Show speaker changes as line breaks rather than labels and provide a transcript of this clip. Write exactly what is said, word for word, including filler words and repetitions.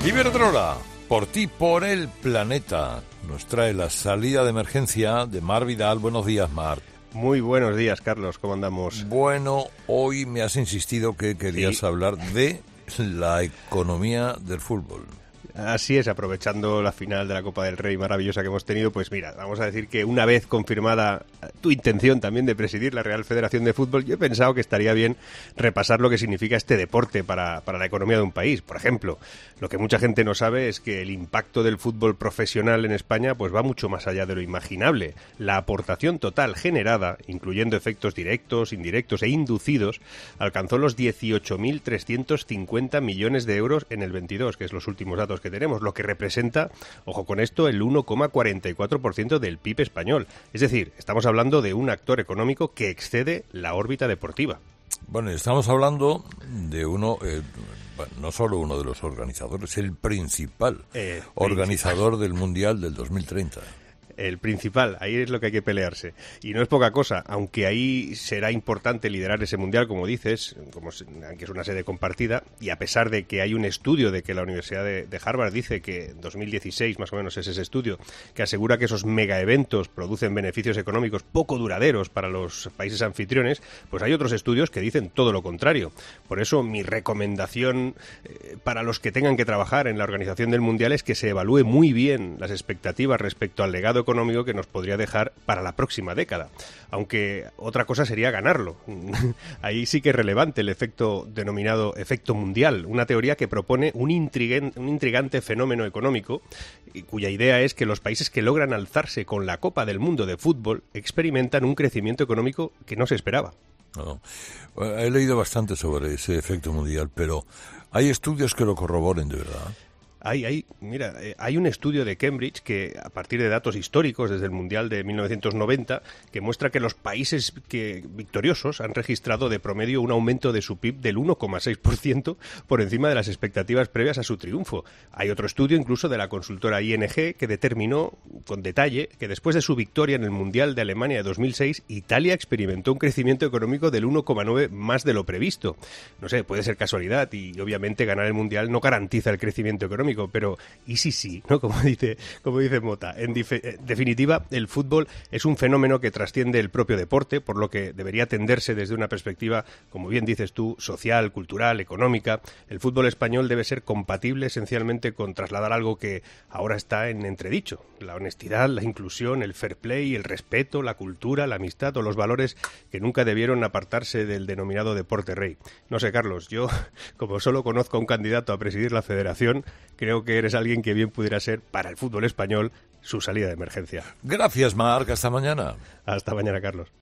Iberdrola, por ti, por el planeta, nos trae la salida de emergencia de Mar Vidal. Buenos días, Mar.
Muy buenos días, Carlos, ¿cómo andamos?
Bueno, hoy me has insistido que querías
Sí.
hablar de la economía del fútbol.
Así es, aprovechando la final de la Copa del Rey maravillosa que hemos tenido, pues mira, vamos a decir que una vez confirmada tu intención también de presidir la Real Federación de Fútbol, yo he pensado que estaría bien repasar lo que significa este deporte para, para la economía de un país. Por ejemplo, lo que mucha gente no sabe es que el impacto del fútbol profesional en España pues va mucho más allá de lo imaginable. La aportación total generada, incluyendo efectos directos, indirectos e inducidos, alcanzó los dieciocho mil trescientos cincuenta millones de euros en el veintidós, que es los últimos datos que tenemos, lo que representa, ojo con esto, el uno coma cuarenta y cuatro por ciento del P I B español. Es decir, estamos hablando de un actor económico que excede la órbita deportiva.
Bueno, estamos hablando de uno, eh, bueno, no solo uno de los organizadores, el principal
Eh,
organizador
principal.
del Mundial del dos mil treinta.
El principal, ahí es lo que hay que pelearse. Y no es poca cosa, aunque ahí será importante liderar ese mundial, como dices, como se, aunque es una sede compartida, y a pesar de que hay un estudio de que la Universidad de, de Harvard dice que en dos mil dieciséis, más o menos es ese estudio, que asegura que esos megaeventos producen beneficios económicos poco duraderos para los países anfitriones, pues hay otros estudios que dicen todo lo contrario. Por eso mi recomendación eh, para los que tengan que trabajar en la organización del mundial es que se evalúe muy bien las expectativas respecto al legado económico que nos podría dejar para la próxima década. Aunque otra cosa sería ganarlo. Ahí sí que es relevante el efecto denominado efecto mundial, una teoría que propone un, intrigen, un intrigante fenómeno económico y cuya idea es que los países que logran alzarse con la Copa del Mundo de fútbol experimentan un crecimiento económico que no se esperaba.
No. He leído bastante sobre ese efecto mundial, pero ¿hay estudios que lo corroboren de verdad?
Hay, hay, mira, eh, hay un estudio de Cambridge que, a partir de datos históricos desde el Mundial de mil novecientos noventa, que muestra que los países que, victoriosos han registrado de promedio un aumento de su P I B del uno coma seis por ciento por encima de las expectativas previas a su triunfo. Hay otro estudio incluso de la consultora I N G que determinó con detalle que después de su victoria en el Mundial de Alemania de dos mil seis, Italia experimentó un crecimiento económico del uno coma nueve más de lo previsto. No sé, puede ser casualidad y obviamente ganar el Mundial no garantiza el crecimiento económico, pero ¿y si sí? ¿No? Como dice, como dice Mota. En dif- definitiva, el fútbol es un fenómeno que trasciende el propio deporte, por lo que debería atenderse desde una perspectiva, como bien dices tú, social, cultural, económica. El fútbol español debe ser compatible esencialmente con trasladar algo que ahora está en entredicho: la honestidad, la inclusión, el fair play, el respeto, la cultura, la amistad o los valores que nunca debieron apartarse del denominado deporte rey. No sé, Carlos, yo, como solo conozco a un candidato a presidir la federación, creo que eres alguien que bien pudiera ser para el fútbol español su salida de emergencia.
Gracias, Marc. Hasta mañana.
Hasta mañana, Carlos.